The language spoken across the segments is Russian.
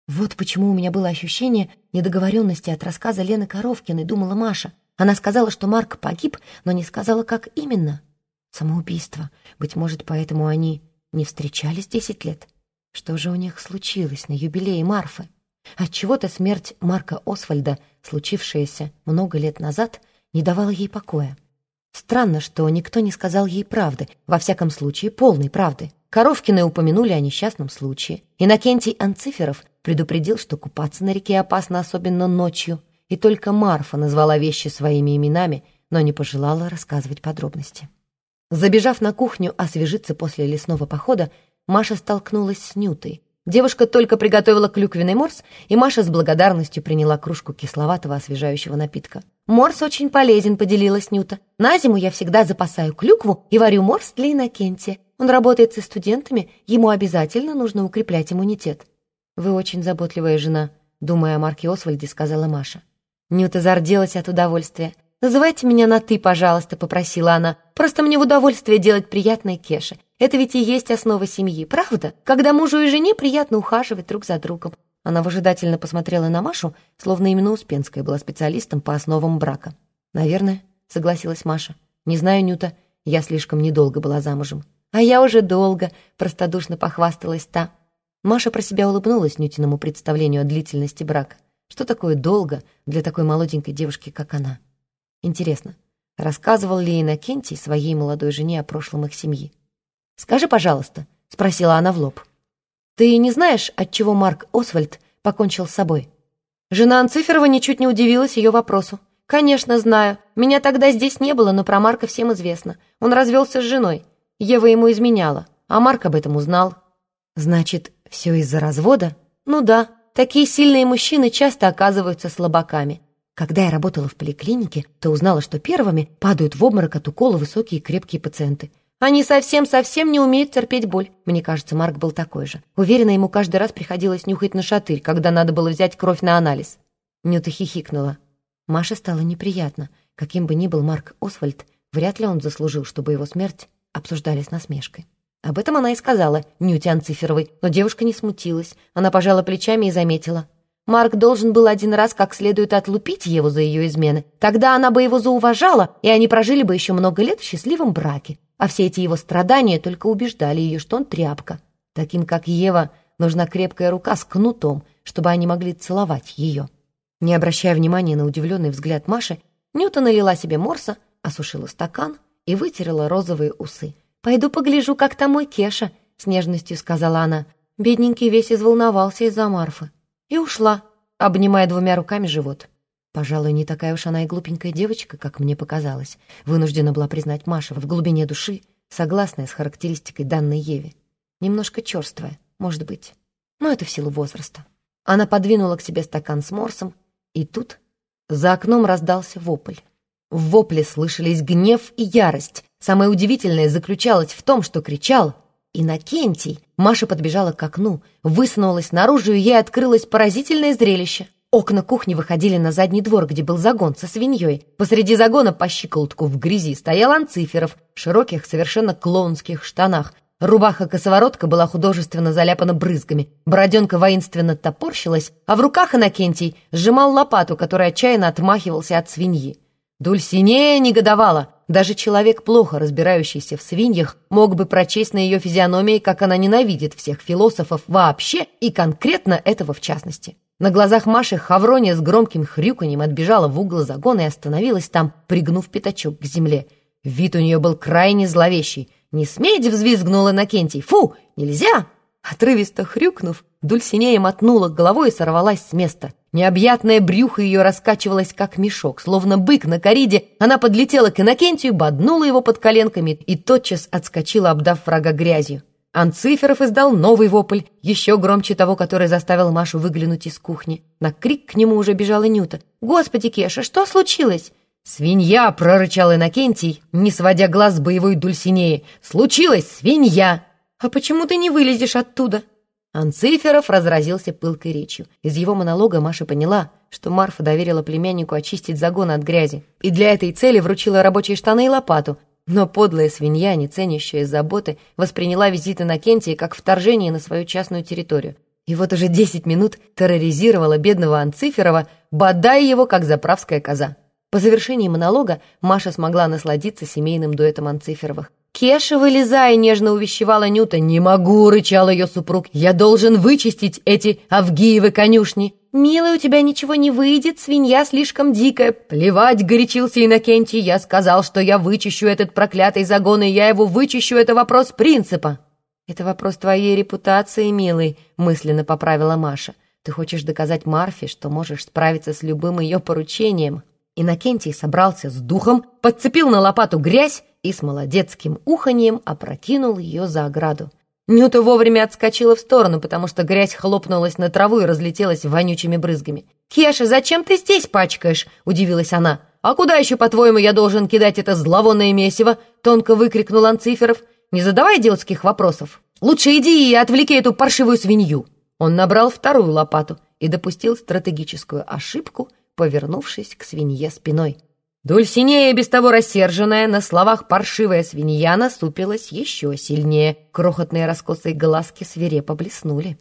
Вот почему у меня было ощущение недоговоренности от рассказа Лены Коровкиной, думала Маша. Она сказала, что Марк погиб, но не сказала, как именно. Самоубийство. Быть может, поэтому они не встречались 10 лет? Что же у них случилось на юбилее Марфы? Отчего-то смерть Марка Освальда, случившаяся много лет назад, не давала ей покоя. Странно, что никто не сказал ей правды, во всяком случае, полной правды. Коровкины упомянули о несчастном случае. Иннокентий Анциферов предупредил, что купаться на реке опасно, особенно ночью. И только Марфа назвала вещи своими именами, но не пожелала рассказывать подробности. Забежав на кухню освежиться после лесного похода, Маша столкнулась с Нютой. Девушка только приготовила клюквенный морс, и Маша с благодарностью приняла кружку кисловатого освежающего напитка. «Морс очень полезен», — поделилась Нюта. «На зиму я всегда запасаю клюкву и варю морс для Иннокентия. Он работает со студентами, ему обязательно нужно укреплять иммунитет». «Вы очень заботливая жена», — думая о Марке Освальде, сказала Маша. Нюта зарделась от удовольствия. «Называйте меня на «ты», пожалуйста», — попросила она. «Просто мне в удовольствие делать приятное Кеше. Это ведь и есть основа семьи, правда? Когда мужу и жене приятно ухаживать друг за другом». Она выжидательно посмотрела на Машу, словно именно Успенская была специалистом по основам брака. «Наверное», — согласилась Маша. «Не знаю, Нюта, я слишком недолго была замужем». «А я уже долго», — простодушно похвасталась та. Маша про себя улыбнулась Нютиному представлению о длительности брака. Что такое долго для такой молоденькой девушки, как она? Интересно, рассказывал ли Иннокентий своей молодой жене о прошлом их семьи? «Скажи, пожалуйста», — спросила она в лоб, «ты не знаешь, отчего Марк Освальд покончил с собой?» Жена Анциферова ничуть не удивилась ее вопросу. «Конечно, знаю. Меня тогда здесь не было, но про Марка всем известно. Он развелся с женой. Ева ему изменяла, а Марк об этом узнал». «Значит, все из-за развода?» «Ну да. Такие сильные мужчины часто оказываются слабаками. Когда я работала в поликлинике, то узнала, что первыми падают в обморок от укола высокие и крепкие пациенты. Они совсем-совсем не умеют терпеть боль. Мне кажется, Марк был такой же. Уверена, ему каждый раз приходилось нюхать на шатырь, когда надо было взять кровь на анализ». Нюта хихикнула. Маше стало неприятно. Каким бы ни был Марк Освальд, вряд ли он заслужил, чтобы его смерть обсуждали с насмешкой. Об этом она и сказала Нюте Анциферовой, но девушка не смутилась. Она пожала плечами и заметила: «Марк должен был один раз как следует отлупить Еву за ее измены. Тогда она бы его зауважала, и они прожили бы еще много лет в счастливом браке. А все эти его страдания только убеждали ее, что он тряпка. Таким, как Ева, нужна крепкая рука с кнутом, чтобы они могли целовать ее». Не обращая внимания на удивленный взгляд Маши, Нюта налила себе морса, осушила стакан и вытерла розовые усы. «Пойду погляжу, как там мой Кеша», — с нежностью сказала она. Бедненький весь изволновался из-за Марфы. И ушла, обнимая двумя руками живот. Пожалуй, не такая уж она и глупенькая девочка, как мне показалось. Вынуждена была признать Маша в глубине души, согласная с характеристикой данной Еве. Немножко черствая, может быть. Но это в силу возраста. Она подвинула к себе стакан с морсом, и тут за окном раздался вопль. В вопле слышались гнев и ярость. Самое удивительное заключалось в том, что кричал Иннокентий. Маша подбежала к окну, высунулась наружу, и ей открылось поразительное зрелище. Окна кухни выходили на задний двор, где был загон со свиньей. Посреди загона по щиколотку в грязи стоял Анциферов в широких, совершенно клоунских штанах. Рубаха-косоворотка была художественно заляпана брызгами. Бороденка воинственно топорщилась, а в руках Иннокентий сжимал лопату, которой отчаянно отмахивался от свиньи. Дульсинея негодовала. Даже человек, плохо разбирающийся в свиньях, мог бы прочесть на ее физиономии, как она ненавидит всех философов вообще и конкретно этого в частности. На глазах Маши Хаврония с громким хрюканьем отбежала в угол загона и остановилась там, пригнув пятачок к земле. Вид у нее был крайне зловещий. «Не смейте!» — взвизгнул Иннокентий. «Фу! Нельзя!» Отрывисто хрюкнув, Дульсинея мотнула головой и сорвалась с места. Необъятное брюхо ее раскачивалось, как мешок. Словно бык на кориде, она подлетела к Иннокентию, боднула его под коленками и тотчас отскочила, обдав врага грязью. Анциферов издал новый вопль, еще громче того, который заставил Машу выглянуть из кухни. На крик к нему уже бежала Нюта. «Господи, Кеша, что случилось?» «Свинья!» — прорычал Иннокентий, не сводя глаз с боевой Дульсинеи. «Случилось! Свинья!» «А почему ты не вылезешь оттуда?» Анциферов разразился пылкой речью. Из его монолога Маша поняла, что Марфа доверила племяннику очистить загон от грязи, и для этой цели вручила рабочие штаны и лопату. Но подлая свинья, не ценящая заботы, восприняла визит Иннокентия как вторжение на свою частную территорию. И вот уже 10 минут терроризировала бедного Анциферова, бодая его, как заправская коза. По завершении монолога Маша смогла насладиться семейным дуэтом Анциферовых. «Кеша, вылезай!» — нежно увещевала Нюта. «Не могу!» — рычал ее супруг. «Я должен вычистить эти Авгиевы конюшни!» «Милый, у тебя ничего не выйдет, свинья слишком дикая!» «Плевать!» — горячился Иннокентий. «Я сказал, что я вычищу этот проклятый загон, и я его вычищу, это вопрос принципа!» «Это вопрос твоей репутации, милый!» — мысленно поправила Маша. «Ты хочешь доказать Марфе, что можешь справиться с любым ее поручением?» Иннокентий собрался с духом, подцепил на лопату грязь и с молодецким уханьем опрокинул ее за ограду. Нюта вовремя отскочила в сторону, потому что грязь хлопнулась на траву и разлетелась вонючими брызгами. «Кеша, зачем ты здесь пачкаешь?» — удивилась она. «А куда еще, по-твоему, я должен кидать это зловонное месиво?» — тонко выкрикнул Анциферов. «Не задавай идиотских вопросов. Лучше иди и отвлеки эту паршивую свинью». Он набрал вторую лопату и допустил стратегическую ошибку, повернувшись к свинье спиной. Дульсинея, без того рассерженная, на словах паршивая свинья насупилась еще сильнее. Крохотные раскосые глазки свирепо блеснули.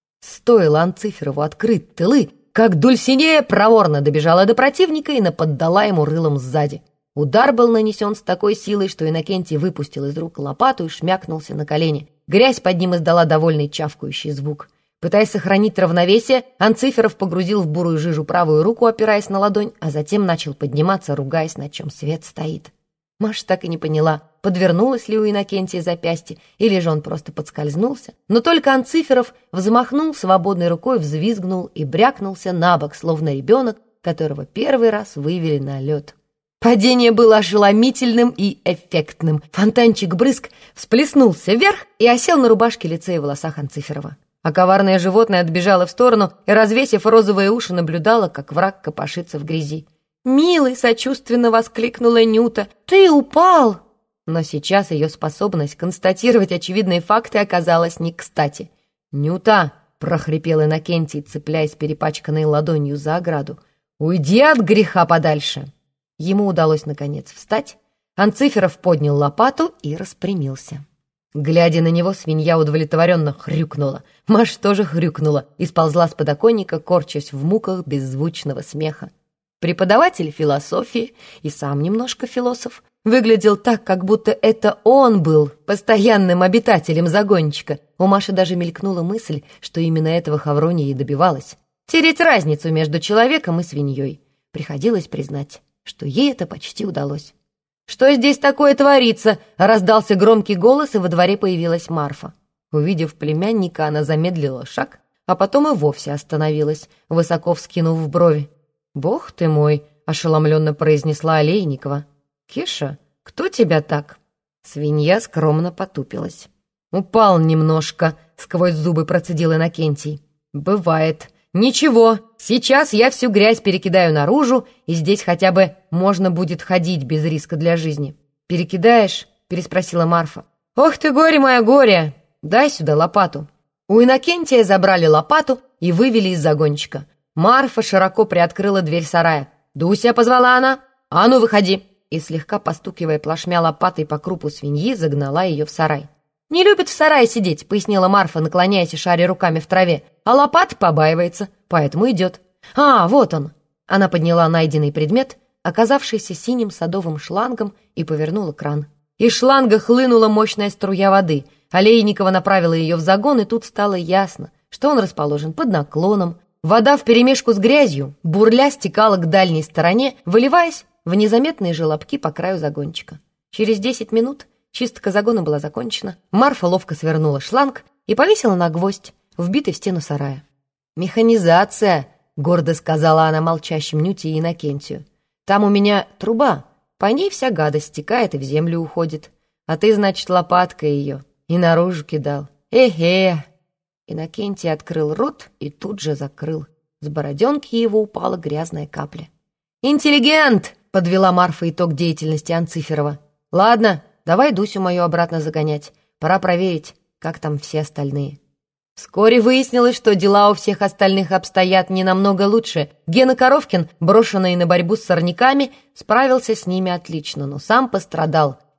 Стоило Анциферову открыть тылы, как Дульсинея проворно добежала до противника и наподдала ему рылом сзади. Удар был нанесен с такой силой, что Иннокентий выпустил из рук лопату и шмякнулся на колени. Грязь под ним издала довольный чавкающий звук. Пытаясь сохранить равновесие, Анциферов погрузил в бурую жижу правую руку, опираясь на ладонь, а затем начал подниматься, ругаясь, на чем свет стоит. Маша так и не поняла, подвернулось ли у Иннокентия запястье, или же он просто подскользнулся. Но только Анциферов взмахнул свободной рукой, взвизгнул и брякнулся на бок, словно ребенок, которого первый раз вывели на лед. Падение было ошеломительным и эффектным. Фонтанчик брызг всплеснулся вверх и осел на рубашке, лице и волосах Анциферова. А коварное животное отбежало в сторону и, развесив розовые уши, наблюдало, как враг копошится в грязи. «Милый!» — сочувственно воскликнула Нюта. «Ты упал!» Но сейчас ее способность констатировать очевидные факты оказалась не кстати. «Нюта!» — прохрипел Иннокентий, цепляясь перепачканной ладонью за ограду. «Уйди от греха подальше!» Ему удалось, наконец, встать. Анциферов поднял лопату и распрямился. Глядя на него, свинья удовлетворенно хрюкнула. Маша тоже хрюкнула и сползла с подоконника, корчась в муках беззвучного смеха. Преподаватель философии и сам немножко философ выглядел так, как будто это он был постоянным обитателем загончика. У Маши даже мелькнула мысль, что именно этого Хаврония и добивалась. Тереть разницу между человеком и свиньей. Приходилось признать, что ей это почти удалось. «Что здесь такое творится?» — раздался громкий голос, и во дворе появилась Марфа. Увидев племянника, она замедлила шаг, а потом и вовсе остановилась, высоко вскинув брови. «Бог ты мой!» — ошеломленно произнесла Олейникова. «Кеша, кто тебя так?» Свинья скромно потупилась. «Упал немножко», — сквозь зубы процедил Иннокентий. «Бывает. Ничего, сейчас я всю грязь перекидаю наружу, и здесь хотя бы можно будет ходить без риска для жизни». «Перекидаешь?» — переспросила Марфа. «Ох ты, горе мое, горе! Дай сюда лопату». У Иннокентия забрали лопату и вывели из загончика. Марфа широко приоткрыла дверь сарая. «Дуся!» — позвала она. «А ну, выходи!» И, слегка постукивая плашмя лопатой по крупу свиньи, загнала ее в сарай. «Не любит в сарае сидеть», — пояснила Марфа, наклоняясь и шаря руками в траве. «А лопата побаивается, поэтому идет». «А, вот он!» Она подняла найденный предмет, оказавшийся синим садовым шлангом, и повернула кран. Из шланга хлынула мощная струя воды. Олейникова направила ее в загон, и тут стало ясно, что он расположен под наклоном. Вода вперемешку с грязью, бурля, стекала к дальней стороне, выливаясь в незаметные желобки по краю загончика. Через 10 минут чистка загона была закончена. Марфа ловко свернула шланг и повесила на гвоздь, вбитый в стену сарая. «Механизация», — гордо сказала она молчащим Нюте и Иннокентию. «Там у меня труба, по ней вся гадость стекает и в землю уходит. А ты, значит, лопаткой ее и наружу кидал. Эхе!» Иннокентий открыл рот и тут же закрыл. С бороденки его упала грязная капля. «Интеллигент!» — подвела Марфа итог деятельности Анциферова. «Ладно, давай Дусю мою обратно загонять. Пора проверить, как там все остальные». Вскоре выяснилось, что дела у всех остальных обстоят не намного лучше. Гена Коровкин, брошенный на борьбу с сорняками, справился с ними отлично, но сам пострадал.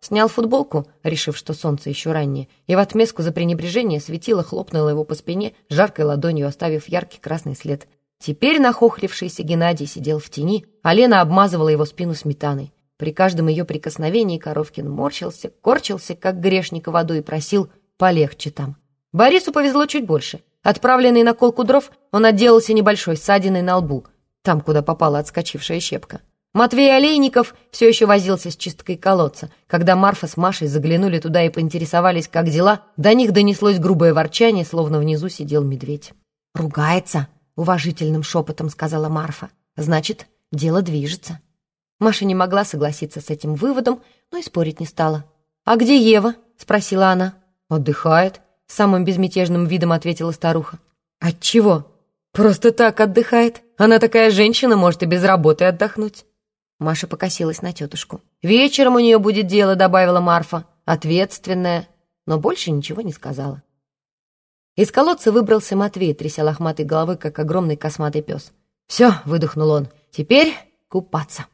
Снял футболку, решив, что солнце еще раннее, и в отместку за пренебрежение светило хлопнуло его по спине жаркой ладонью, оставив яркий красный след. Теперь нахохлившийся Геннадий сидел в тени, а Лена обмазывала его спину сметаной. При каждом ее прикосновении Коровкин морщился, корчился, как грешник водой, и просил полегче там. Борису повезло чуть больше. Отправленный на колку дров, он отделался небольшой ссадиной на лбу, там, куда попала отскочившая щепка. Матвей Олейников все еще возился с чисткой колодца. Когда Марфа с Машей заглянули туда и поинтересовались, как дела, до них донеслось грубое ворчание, словно внизу сидел медведь. «Ругается», — уважительным шепотом сказала Марфа. «Значит, дело движется». Маша не могла согласиться с этим выводом, но и спорить не стала. «А где Ева?» — спросила она. «Отдыхает», — самым безмятежным видом ответила старуха. «Отчего?» «Просто так отдыхает. Она такая женщина, может и без работы отдохнуть». Маша покосилась на тетушку. «Вечером у нее будет дело», — добавила Марфа. «Ответственное». Но больше ничего не сказала. Из колодца выбрался Матвей, тряся лохматой головой, как огромный косматый пес. «Все», — выдохнул он, — «теперь купаться».